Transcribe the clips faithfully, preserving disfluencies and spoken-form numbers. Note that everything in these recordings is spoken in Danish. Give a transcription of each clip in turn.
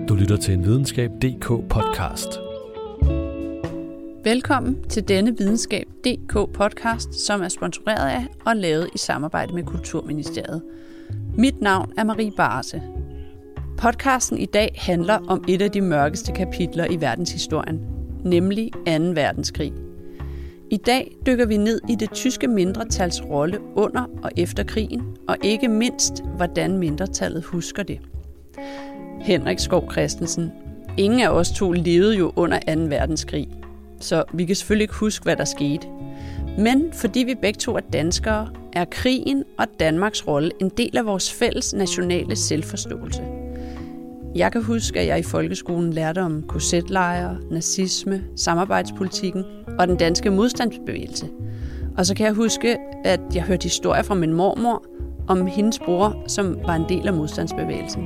Du lytter til en Videnskab punktum d k podcast. Velkommen til denne Videnskab punktum d k podcast, som er sponsoreret af og lavet i samarbejde med Kulturministeriet. Mit navn er Marie Barse. Podcasten i dag handler om et af de mørkeste kapitler i verdenshistorien, nemlig anden verdenskrig. I dag dykker vi ned i det tyske mindretals rolle under og efter krigen, og ikke mindst, hvordan mindretallet husker det. Henrik Skov Christensen. Ingen af os to levede jo under anden verdenskrig, så vi kan selvfølgelig ikke huske, hvad der skete. Men fordi vi begge to er danskere, er krigen og Danmarks rolle en del af vores fælles nationale selvforståelse. Jeg kan huske, at jeg i folkeskolen lærte om k z-lejre, nazisme, samarbejdspolitikken og den danske modstandsbevægelse. Og så kan jeg huske, at jeg hørte historier fra min mormor om hendes bror, som var en del af modstandsbevægelsen.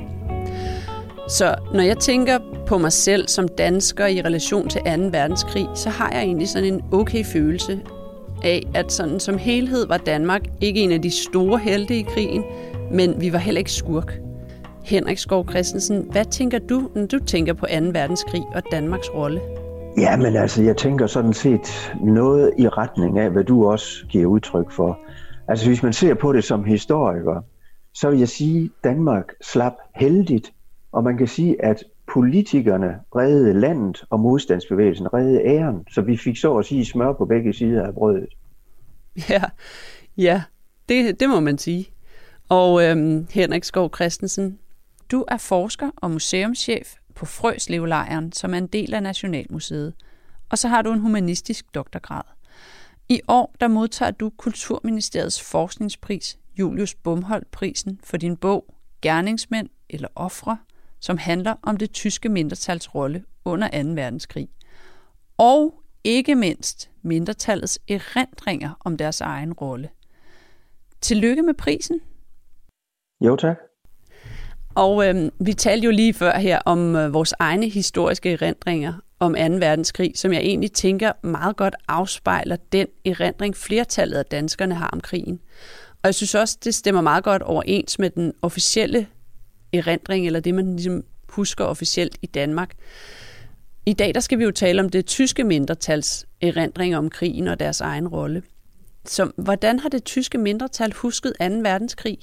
Så når jeg tænker på mig selv som dansker i relation til anden verdenskrig, så har jeg egentlig sådan en okay følelse af, at sådan som helhed var Danmark ikke en af de store helte i krigen, men vi var heller ikke skurk. Henrik Skov Christensen, hvad tænker du, når du tænker på anden verdenskrig og Danmarks rolle? Ja, men altså, jeg tænker sådan set noget i retning af, hvad du også giver udtryk for. Altså, hvis man ser på det som historiker, så vil jeg sige, at Danmark slap heldigt, og man kan sige, at politikerne reddede landet, og modstandsbevægelsen reddede æren, så vi fik så at sige smør på begge sider af brødet. Ja, ja det, det må man sige. Og øhm, Henrik Skov Christensen, du er forsker og museumschef på Frøslevlejren, som er en del af Nationalmuseet. Og så har du en humanistisk doktorgrad. I år der modtager du Kulturministeriets forskningspris, Julius Bomholt-prisen, for din bog Gerningsmænd eller ofre, som handler om det tyske mindretals rolle under anden verdenskrig. Og ikke mindst mindretallets erindringer om deres egen rolle. Tillykke med prisen. Jo, tak. Og øhm, vi talte jo lige før her om øh, vores egne historiske erindringer om anden verdenskrig, som jeg egentlig tænker meget godt afspejler den erindring, flertallet af danskerne har om krigen. Og jeg synes også, det stemmer meget godt overens med den officielle erindring, eller det man ligesom husker officielt i Danmark. I dag der skal vi jo tale om det tyske mindretals erindring om krigen og deres egen rolle. Så hvordan har det tyske mindretal husket anden verdenskrig?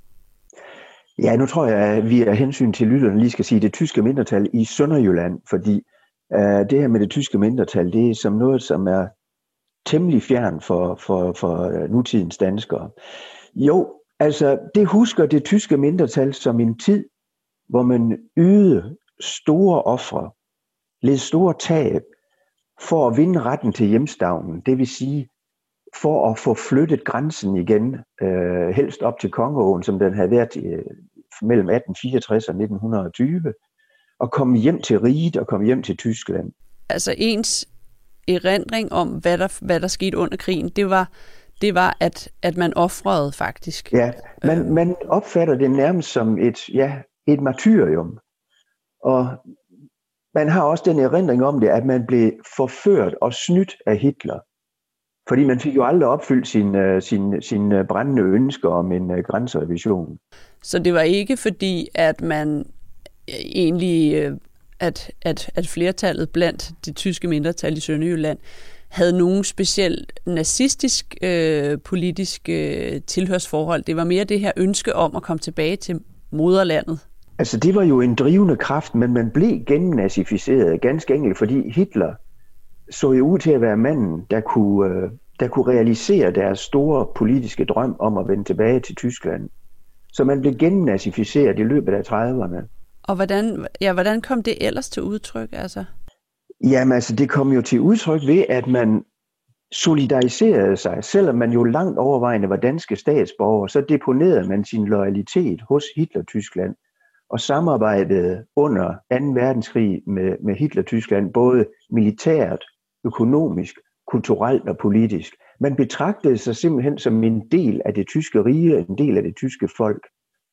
Ja, nu tror jeg, at vi af hensyn til lytterne lige skal sige det tyske mindretal i Sønderjylland, fordi uh, det her med det tyske mindretal, det er som noget, som er temmelig fjern for, for, for nutidens danskere. Jo, altså det husker det tyske mindretal som en tid, hvor man ydede store ofre, led store tab for at vinde retten til hjemstavnen, det vil sige for at få flyttet grænsen igen, øh, helst op til Kongeåen, som den havde været øh, mellem atten fireogtres og nitten tyve, og komme hjem til riget og komme hjem til Tyskland. Altså ens erindring om, hvad der, hvad der skete under krigen, det var, det var at, at man ofrede faktisk. Ja, man, man opfatter det nærmest som et, ja, et martyrium. Og man har også den erindring om det, at man blev forført og snydt af Hitler. Fordi man fik jo aldrig opfyldt sin, sin, sin brændende ønsker om en grænserevision. Så det var ikke fordi, at man egentlig, at, at, at flertallet blandt det tyske mindretal i Sønderjylland havde nogen specielt nazistisk øh, politisk øh, tilhørsforhold. Det var mere det her ønske om at komme tilbage til moderlandet. Altså det var jo en drivende kraft, men man blev gennemnazificeret ganske enkelt, fordi Hitler så jo ud til at være manden, der kunne, der kunne realisere deres store politiske drøm om at vende tilbage til Tyskland. Så man blev gennemnazificeret i løbet af trediverne. Og hvordan, ja, hvordan kom det ellers til udtryk? Altså? Jamen altså, det kom jo til udtryk ved, at man solidariserede sig. Selvom man jo langt overvejende var danske statsborgere, så deponerede man sin loyalitet hos Hitler-Tyskland og samarbejdede under anden verdenskrig med, med Hitler-Tyskland, både militært, økonomisk, kulturelt og politisk. Man betragtede sig simpelthen som en del af det tyske rige, en del af det tyske folk.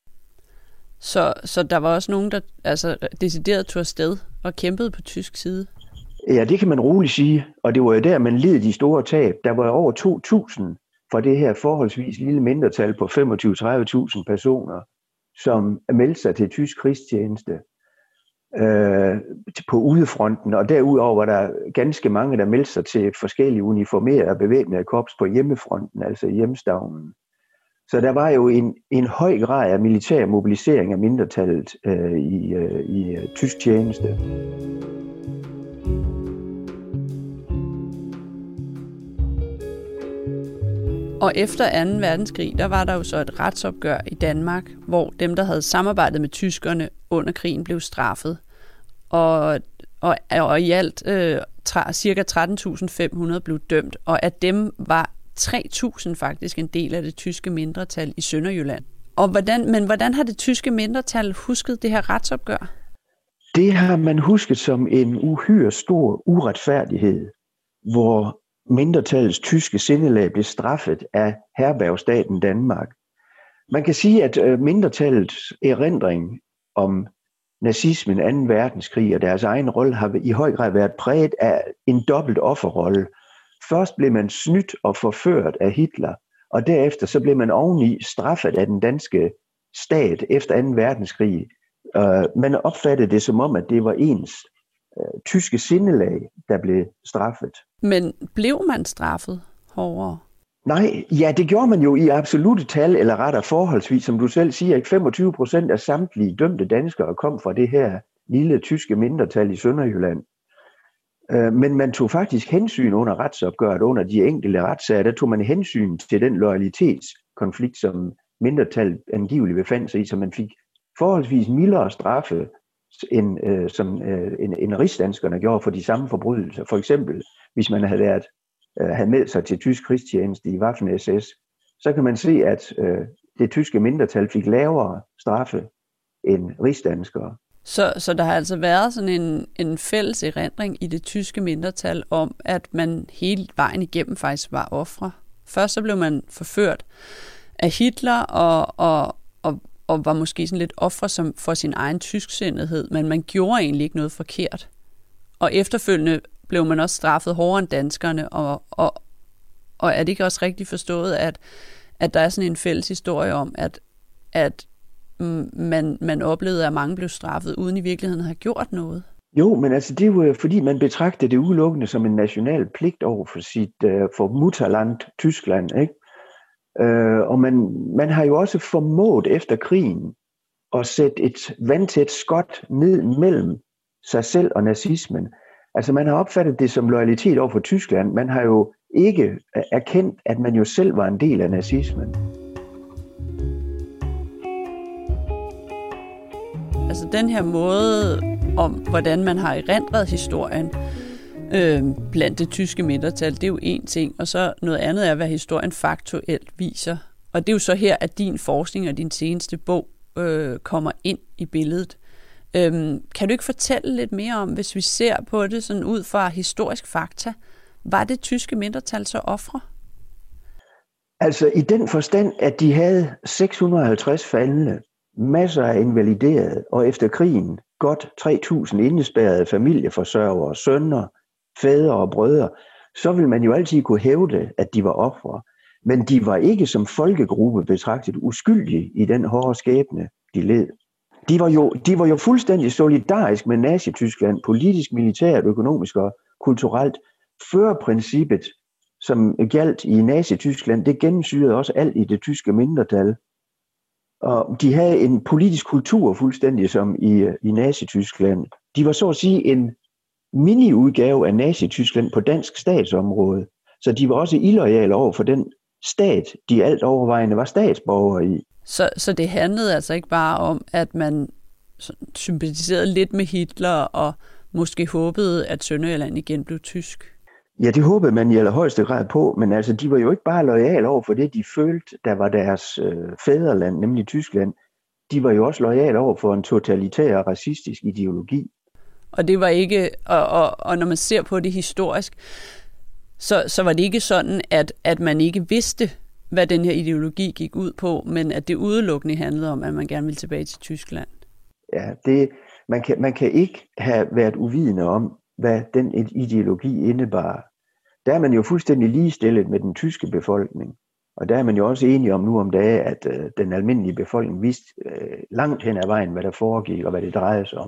Så, så der var også nogen, der altså, decideret tog afsted og kæmpede på tysk side? Ja, det kan man roligt sige, og det var jo der, man led de store tab. Der var over to tusind for det her forholdsvis lille mindretal på femogtyve til tredive tusind personer, som meldte sig til tysk krigstjeneste. øh, på udefronten, og derudover var der ganske mange, der meldte sig til forskellige uniformerede og bevæbnede korps på hjemmefronten, altså hjemstavnen. Så der var jo en, en høj grad af militær mobilisering af mindretallet øh, i, øh, i øh, tysk tjeneste. Og efter anden verdenskrig, der var der jo så et retsopgør i Danmark, hvor dem, der havde samarbejdet med tyskerne under krigen, blev straffet. Og, og, og i alt øh, tra, cirka tretten tusind fem hundrede blev dømt, og af dem var tre tusind faktisk en del af det tyske mindretal i Sønderjylland. Og hvordan, men hvordan har det tyske mindretal husket det her retsopgør? Det har man husket som en uhyre stor uretfærdighed, hvor mindretallets tyske sindelag blev straffet af herbergstaten Danmark. Man kan sige, at mindretallets erindring om nazismen, anden verdenskrig og deres egen rolle har i høj grad været præget af en dobbelt offerrolle. Først blev man snydt og forført af Hitler, og derefter så blev man oveni straffet af den danske stat efter anden verdenskrig. Man opfattede det som om, at det var ens tyske sindelag, der blev straffet. Men blev man straffet hårdere? Nej, ja, det gjorde man jo i absolutte tal, eller rettere forholdsvis, som du selv siger, ikke femogtyve procent af samtlige dømte danskere kom fra det her lille tyske mindretal i Sønderjylland. Men man tog faktisk hensyn under retsopgøret, under de enkelte retssager, der tog man hensyn til den loyalitetskonflikt, som mindretallet angiveligt befandt sig i, så man fik forholdsvis mildere straffe, end, øh, som øh, en, en rigsdanskerne gjorde for de samme forbrydelser. For eksempel, hvis man havde, været, øh, havde meldt sig til tysk krigstjeneste i Waffen-S S, så kan man se, at øh, det tyske mindretal fik lavere straffe end rigsdanskere. Så, så der har altså været sådan en, en fælles erindring i det tyske mindretal om, at man hele vejen igennem faktisk var ofre. Først så blev man forført af Hitler og, og, og, og var måske sådan lidt ofre som for sin egen tysksindighed, men man gjorde egentlig ikke noget forkert. Og efterfølgende blev man også straffet hårdere end danskerne, og, og, og er det ikke også rigtigt forstået, at, at der er sådan en fælles historie om, at, at Man, man oplevede, at mange blev straffet, uden i virkeligheden at have gjort noget? Jo, men altså det er jo fordi, man betragtede det udelukkende som en national pligt over for sit uh, for Mutterland, Tyskland, ikke? Uh, og man, man har jo også formået efter krigen at sætte et vandtæt skot ned mellem sig selv og nazismen. Altså man har opfattet det som loyalitet over for Tyskland. Man har jo ikke erkendt, at man jo selv var en del af nazismen. Altså den her måde om, hvordan man har erindret historien øh, blandt det tyske mindretal, det er jo én ting, og så noget andet er, hvad historien faktuelt viser. Og det er jo så her, at din forskning og din seneste bog øh, kommer ind i billedet. Øh, kan du ikke fortælle lidt mere om, hvis vi ser på det sådan ud fra historisk fakta, var det tyske mindretal så ofre? Altså i den forstand, at de havde seks hundrede og halvtreds faldne, masser af invaliderede, og efter krigen godt tre tusind indespærrede familieforsørgere, sønner, fædre og brødre, så vil man jo altid kunne hævde, at de var ofre. Men de var ikke som folkegruppe betragtet uskyldige i den hårde skæbne, de led. De var jo, de var jo fuldstændig solidarisk med Nazi-Tyskland, politisk, militært, økonomisk og kulturelt. Førerprincippet, som gjaldt i Nazi-Tyskland, det gennemsyrede også alt i det tyske mindretal. Og de havde en politisk kultur fuldstændig som i, i Nazi-Tyskland. De var så at sige en mini-udgave af Nazi-Tyskland på dansk statsområde. Så de var også illoyale over for den stat, de alt overvejende var statsborgere i. Så, så det handlede altså ikke bare om, at man sympatiserede lidt med Hitler og måske håbede, at Sønderjylland igen blev tysk? Ja, det håbede man i allerhøjeste grad på, men altså, de var jo ikke bare loyale over for det, de følte, der var deres øh, fædreland, nemlig Tyskland. De var jo også loyale over for en totalitær og racistisk ideologi. Og det var ikke, og, og, og når man ser på det historisk, så, så var det ikke sådan, at, at man ikke vidste, hvad den her ideologi gik ud på, men at det udelukkende handlede om, at man gerne ville tilbage til Tyskland. Ja, det, man, kan, man kan ikke have været uvidende om, hvad den ideologi indebar. Der er man jo fuldstændig ligestillet med den tyske befolkning. Og der er man jo også enige om nu om dage, at øh, den almindelige befolkning vidste øh, langt hen ad vejen, hvad der foregik og hvad det drejede sig om.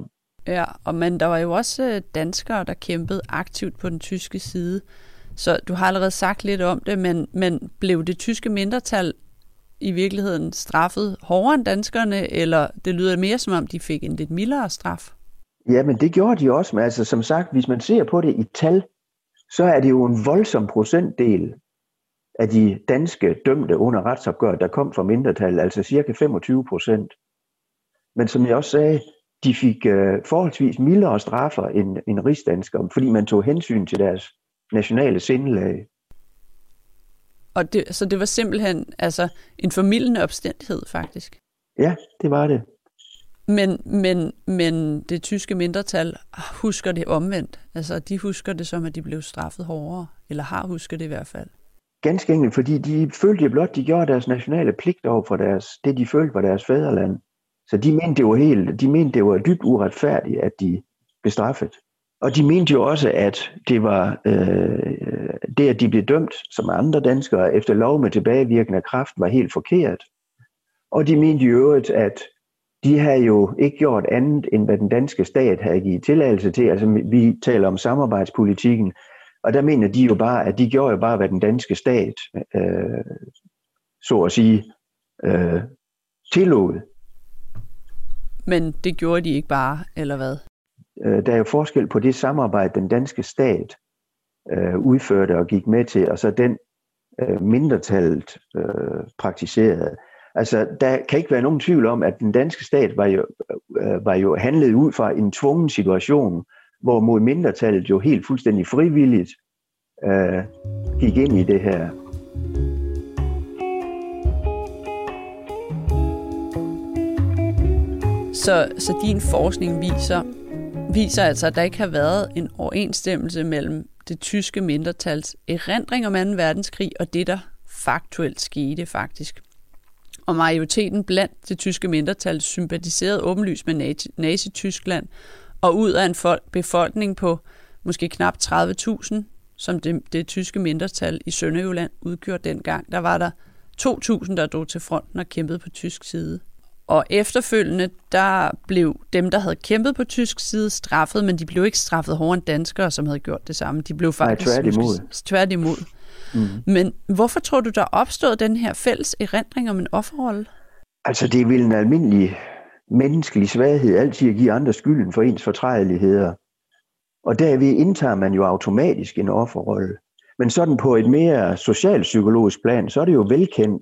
Ja, og men der var jo også danskere, der kæmpede aktivt på den tyske side. Så du har allerede sagt lidt om det, men, men blev det tyske mindretal i virkeligheden straffet hårdere end danskerne, eller det lyder mere som om, de fik en lidt mildere straf? Ja, men det gjorde de også. Men altså, som sagt, hvis man ser på det i tal, så er det jo en voldsom procentdel af de danske dømte under retsopgør, der kom fra mindretal, altså cirka femogtyve procent. Men som jeg også sagde, de fik øh, forholdsvis mildere straffer end, end rigsdanskere, fordi man tog hensyn til deres nationale sindelag. Og det, så det var simpelthen altså, en formildende omstændighed, faktisk? Ja, det var det. Men, men, men det tyske mindretal husker det omvendt. Altså, de husker det som, at de blev straffet hårdere, eller har husket det i hvert fald. Ganske enkelt, fordi de følte jo blot, de gjorde deres nationale pligt over for deres, det, de følte var deres fædreland. Så de mente, det var helt, de mente, det var dybt uretfærdigt, at de blev straffet. Og de mente jo også, at det var øh, det, at de blev dømt som andre danskere efter lov med tilbagevirkende kraft, var helt forkert. Og de mente jo øvrigt, at de havde jo ikke gjort andet, end hvad den danske stat havde givet tilladelse til. Altså vi taler om samarbejdspolitikken, og der mener de jo bare, at de gjorde jo bare, hvad den danske stat, øh, så at sige, øh, tillod. Men det gjorde de ikke bare, eller hvad? Øh, der er jo forskel på det samarbejde, den danske stat øh, udførte og gik med til, og så den øh, mindretallet øh, praktiserede. Altså, der kan ikke være nogen tvivl om, at den danske stat var jo, øh, var jo handlet ud fra en tvungen situation, hvor mod mindretallet jo helt fuldstændig frivilligt øh, gik ind i det her. Så, så din forskning viser, viser altså, at der ikke har været en overensstemmelse mellem det tyske mindretals erindring om anden verdenskrig og det, der faktuelt skete faktisk. Og majoriteten blandt det tyske mindretal sympatiserede åbenlyst med Nazi-Tyskland, og ud af en folk, befolkning på måske knap tredive tusind, som det, det tyske mindretal i Sønderjylland udgjorde dengang, der var der to tusind, der drog til fronten og kæmpede på tysk side. Og efterfølgende, der blev dem, der havde kæmpet på tysk side, straffet, men de blev ikke straffet hårdere end danskere, som havde gjort det samme. De blev faktisk Nej, tværtimod. tværtimod. Mm. Men hvorfor tror du, der opstod den her fælles erindring om en offerrolle? Altså, det er vel en almindelig menneskelig svaghed altid at give andre skylden for ens fortrædeligheder. Og derved indtager man jo automatisk en offerrolle. Men sådan på et mere socialpsykologisk plan, så er det jo velkendt,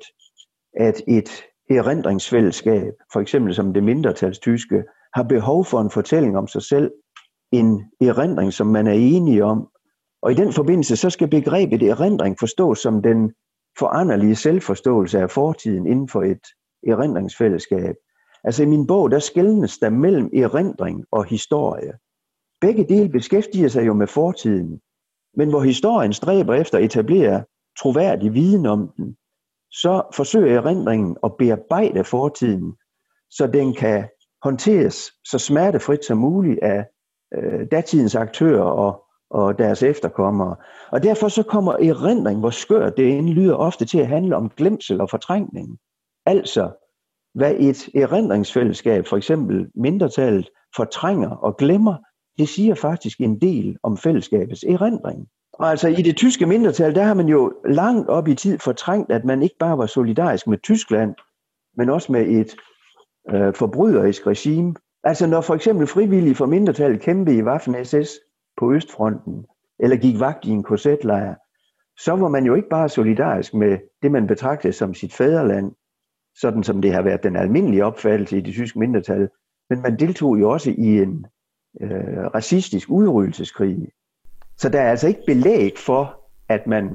at et erindringsfællesskab, for eksempel som det mindretalstyske, har behov for en fortælling om sig selv, en erindring, som man er enige om. Og i den forbindelse, så skal begrebet erindring forstås som den foranderlige selvforståelse af fortiden inden for et erindringsfællesskab. Altså i min bog, der skelnes der mellem erindring og historie. Begge dele beskæftiger sig jo med fortiden, men hvor historien stræber efter at etablere troværdig viden om den, så forsøger erindringen at bearbejde fortiden, så den kan håndteres så smertefrit som muligt af øh, datidens aktører og, og deres efterkommere. Og derfor så kommer erindring, hvor skørt det end lyder, ofte til at handle om glemsel og fortrængning. Altså, hvad et erindringsfællesskab, for eksempel mindretallet, fortrænger og glemmer, det siger faktisk en del om fællesskabets erindring. Og altså i det tyske mindretal, der har man jo langt op i tid fortrængt, at man ikke bare var solidarisk med Tyskland, men også med et øh, forbryderisk regime. Altså når for eksempel frivillige fra mindretallet kæmpede i Waffen-S S på Østfronten, eller gik vagt i en K Z-lejr, så var man jo ikke bare solidarisk med det, man betragtede som sit fædreland, sådan som det har været den almindelige opfattelse i det tyske mindretal, men man deltog jo også i en øh, racistisk udryddelseskrig. Så der er altså ikke belæg for, at man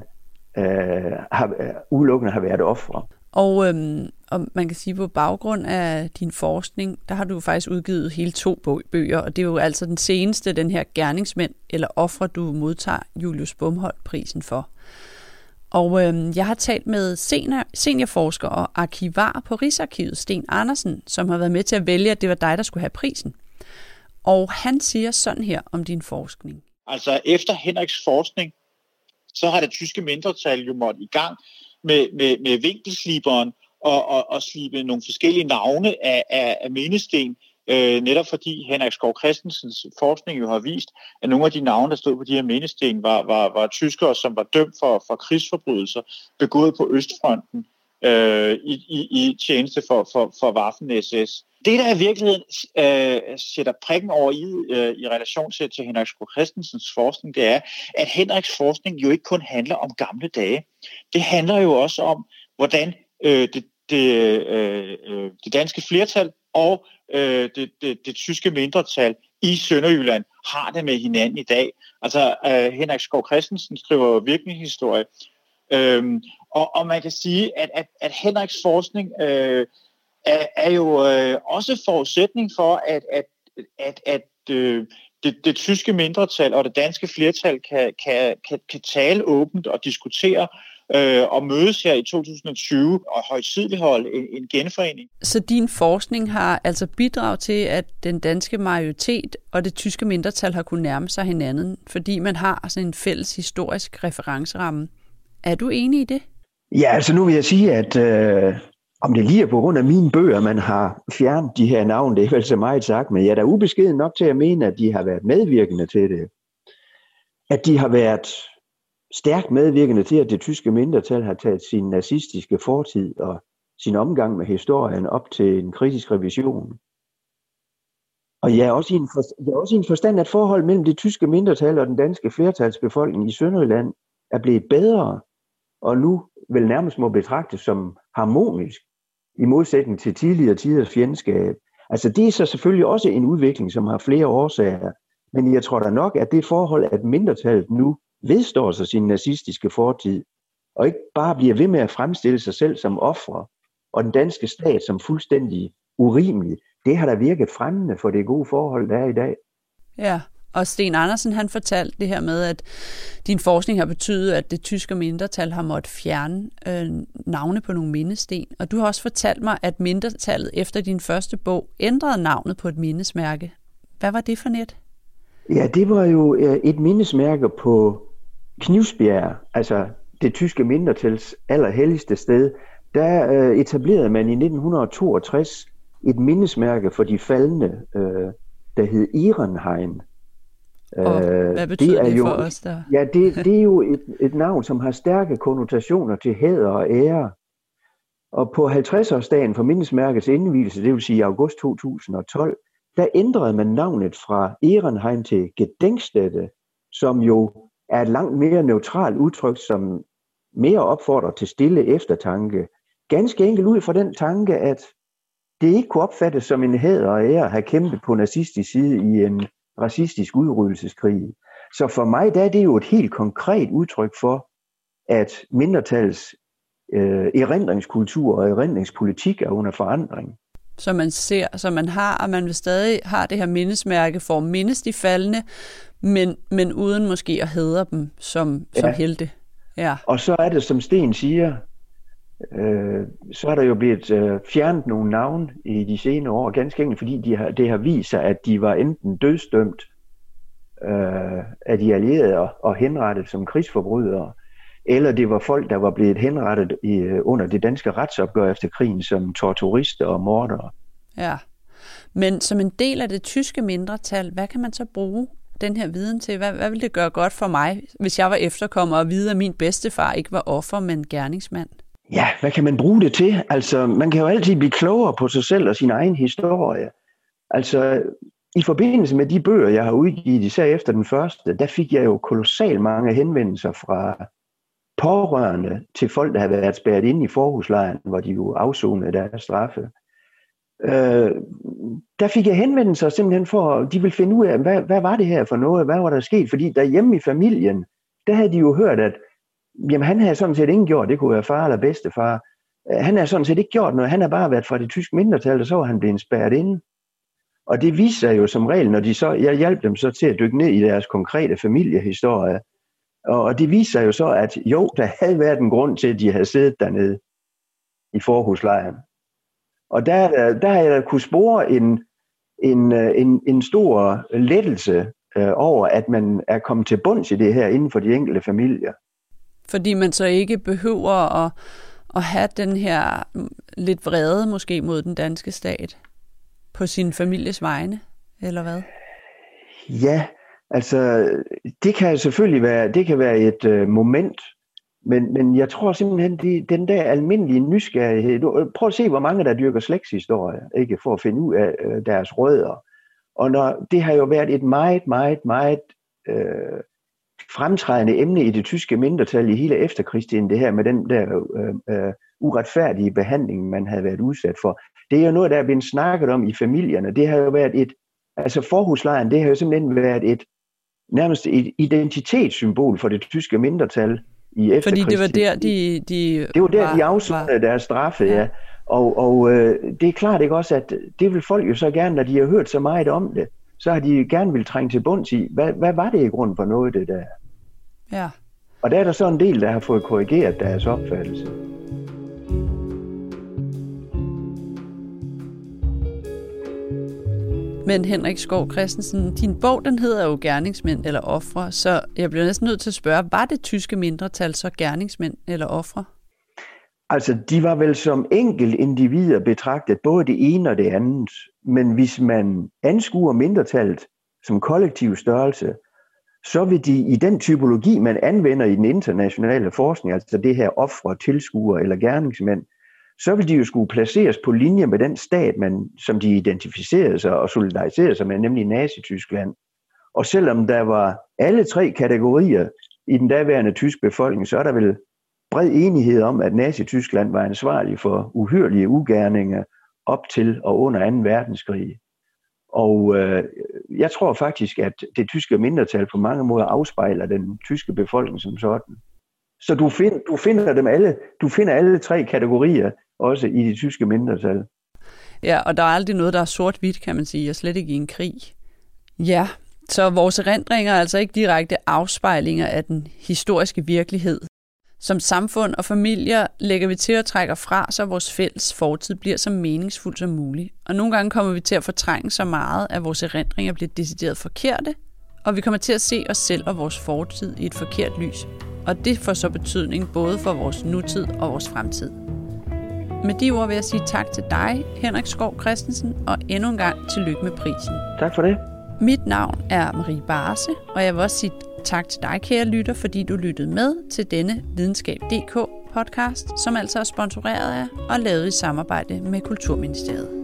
øh, har, udelukkende har været ofre. Og, øhm, og man kan sige, på baggrund af din forskning, der har du faktisk udgivet hele to bøger, og det er jo altså den seneste, den her gerningsmænd eller ofre, du modtager Julius Bomholt-prisen for. Og øhm, jeg har talt med senior, seniorforsker og arkivar på Rigsarkivet, Sten Andersen, som har været med til at vælge, at det var dig, der skulle have prisen. Og han siger sådan her om din forskning. Altså efter Henriks forskning, så har det tyske mindretal jo måttet i gang med, med, med vinkelsliberen og, og, og slibe nogle forskellige navne af, af, af mindesten øh, netop fordi Henrik Skov Christensens forskning jo har vist, at nogle af de navne, der stod på de her mindesten, var, var, var tyskere, som var dømt for, for krigsforbrydelser, begået på Østfronten øh, i, i, i tjeneste for, for, for Waffen-S S. Det, der i virkeligheden øh, sætter prikken over i, øh, i relation til, til Henrik Skov Christensens forskning, det er, at Henriks forskning jo ikke kun handler om gamle dage. Det handler jo også om, hvordan øh, det, det, øh, det danske flertal og øh, det, det, det tyske mindretal i Sønderjylland har det med hinanden i dag. Altså, øh, Henrik Skov Christensen skriver virkningshistorie, øh, og, og man kan sige, at, at, at Henriks forskning øh, er, er jo øh, også forudsætning for, at, at, at, at øh, det, det tyske mindretal og det danske flertal kan, kan, kan, kan tale åbent og diskutere øh, og mødes her i to tusind og tyve og højtideligholde en, en genforening. Så din forskning har altså bidraget til, at den danske majoritet og det tyske mindretal har kunnet nærme sig hinanden, fordi man har altså en fælles historisk referenceramme. Er du enig i det? Ja, altså nu vil jeg sige, at øh, om det lige er på grund af mine bøger, man har fjernet de her navne, det er vel så meget sagt, men jeg er da ubeskeden nok til at mene, at de har været medvirkende til det. At de har været stærkt medvirkende til, at det tyske mindretal har taget sin nazistiske fortid og sin omgang med historien op til en kritisk revision. Og jeg er også i en, for, jeg er også i en forstand, at forhold mellem det tyske mindretal og den danske flertalsbefolkning i Sønderjylland er blevet bedre, og nu vel nærmest må betragtes som harmonisk, i modsætning til tidligere tiders fjendskab. Altså det er så selvfølgelig også en udvikling, som har flere årsager, men jeg tror da nok, at det forhold, at mindretallet nu vedstår sig sin nazistiske fortid, og ikke bare bliver ved med at fremstille sig selv som ofre, og den danske stat som fuldstændig urimelig, det har da virket fremmende for det gode forhold, der er i dag. Ja, og Sten Andersen, han fortalte det her med, at din forskning har betydet, at det tyske mindretal har måttet fjerne øh, navne på nogle mindesten. Og du har også fortalt mig, at mindretallet efter din første bog ændrede navnet på et mindesmærke. Hvad var det for net? Ja, det var jo et mindesmærke på Knivsbjerg, altså det tyske mindretals allerhelligste sted. Der øh, etablerede man i nitten toogtres et mindesmærke for de faldne, øh, der hed Ehrenhain. Og hvad betyder det, det jo, for os der? Ja, det, det er jo et, et navn, som har stærke konnotationer til hæder og ære. Og på halvtreds-årsdagen for mindesmærkets indvielse, det vil sige august to tusind og tolv, der ændrede man navnet fra Ehrenhain til Gedenkstätte, som jo er et langt mere neutralt udtryk, som mere opfordrer til stille eftertanke. Ganske enkelt ud fra den tanke, at det ikke kunne opfattes som en hæder og ære at have kæmpet på nazistisk side i en racistisk udryddelseskrig. Så for mig der er det jo et helt konkret udtryk for, at mindretals øh, erindringskultur og erindringspolitik er under forandring. Så man ser, så man har, og man vil stadig har det her mindesmærke for at mindes de faldne, men, men uden måske at hædre dem som, som ja. helte. Ja. Og så er det, som Sten siger, øh, så er der jo blevet øh, fjernet nogle navne i de senere år, ganske enkelt fordi de har, det har vist sig, at de var enten dødsdømt øh, af de allierede og, og henrettet som krigsforbrydere, eller det var folk, der var blevet henrettet i, under det danske retsopgør efter krigen som torturister og mordere. Ja, men som en del af det tyske mindretal, hvad kan man så bruge den her viden til? Hvad, hvad ville det gøre godt for mig, hvis jeg var efterkommer og vide, at min bedstefar ikke var offer, men gerningsmand? Ja, hvad kan man bruge det til? Altså, man kan jo altid blive klogere på sig selv og sin egen historie. Altså, i forbindelse med de bøger, jeg har udgivet, især efter den første, der fik jeg jo kolossalt mange henvendelser fra pårørende til folk, der havde været spærret inde i forhuslejren, hvor de jo afsonede deres straffe. Øh, der fik jeg henvendelser simpelthen for, de ville finde ud af, hvad, hvad var det her for noget, hvad var der sket? Fordi derhjemme i familien, der havde de jo hørt, at jamen, han havde sådan set ikke gjort, det kunne være far eller bedstefar. Han havde sådan set ikke gjort noget, han havde bare været fra det tyske mindretal, og så var han blevet spærret inde. Og det viste sig jo som regel, når de så, jeg hjalp dem så til at dykke ned i deres konkrete familiehistorie. Og det viste sig jo så, at jo, der havde været en grund til, at de havde siddet dernede i forhuslejren. Og der, der har jeg da kunne spore en, en, en, en stor lettelse øh, over, at man er kommet til bunds i det her inden for de enkelte familier. Fordi man så ikke behøver at, at have den her lidt vrede måske mod den danske stat? på sin families vegne, eller hvad? Ja, altså det kan selvfølgelig være, det kan være et øh, moment, men, men jeg tror simpelthen, det, den der almindelige nysgerrighed, du, prøv at se, hvor mange der dyrker slægtshistorie, ikke, for at finde ud af øh, deres rødder. Og når, det har jo været et meget, meget, meget øh, fremtrædende emne i det tyske mindretal i hele efterkrigstiden, det her med den der øh, øh, uretfærdige behandling, man havde været udsat for. Det er jo noget, der er blevet snakket om i familierne. Det har jo været et, altså forhuslejren, det har jo simpelthen været et, nærmest et identitetssymbol for det tyske mindretal i efterkrigstiden. Fordi det var der, de, de Det var der, de afsluttede deres straffe, ja. ja. Og, og øh, det er klart ikke også, at det vil folk jo så gerne, når de har hørt så meget om det, så har de gerne vil trænge til bunds i, hvad, hvad var det i grunden for noget, det der? Ja. Og der er der så en del, der har fået korrigeret deres opfattelse. Men Henrik Skov Christensen, din bog, den hedder jo Gerningsmænd eller ofre, så jeg bliver næsten nødt til at spørge, var det tyske mindretal så gerningsmænd eller ofre? Altså, de var vel som enkelt individer betragtet både det ene og det andet, men hvis man anskuer mindretallet som kollektiv størrelse, så vil de i den typologi, man anvender i den internationale forskning, altså det her ofre, tilskuere eller gerningsmænd, så vil de jo skulle placeres på linje med den stat, man, som de identificerede sig og solidariserede sig med, nemlig Nazi-Tyskland. Og selvom der var alle tre kategorier i den daværende tyske befolkning, så er der vel bred enighed om, at Nazi-Tyskland var ansvarlig for uhyrelige ugerninger op til og under anden verdenskrig. Og øh, jeg tror faktisk, at det tyske mindretal på mange måder afspejler den tyske befolkning som sådan. Så du, find, du finder dem alle, du finder alle tre kategorier også i det tyske mindretal. Ja, og der er aldrig noget, der er sort-hvidt, kan man sige, og slet ikke i en krig. Ja, så vores erindringer er altså ikke direkte afspejlinger af den historiske virkelighed. Som samfund og familier lægger vi til at trække fra, så vores fælles fortid bliver så meningsfuld som muligt. Og nogle gange kommer vi til at fortrænge så meget, at vores erindringer bliver decideret forkerte, og vi kommer til at se os selv og vores fortid i et forkert lys. Og det får så betydning både for vores nutid og vores fremtid. Med de ord vil jeg sige tak til dig, Henrik Skov Christensen, og endnu en gang tillykke med prisen. Tak for det. Mit navn er Marie Barse, og jeg vil også sige tak til dig, kære lytter, fordi du lyttede med til denne Videnskab punktum d k podcast, som altså er sponsoreret af og lavet i samarbejde med Kulturministeriet.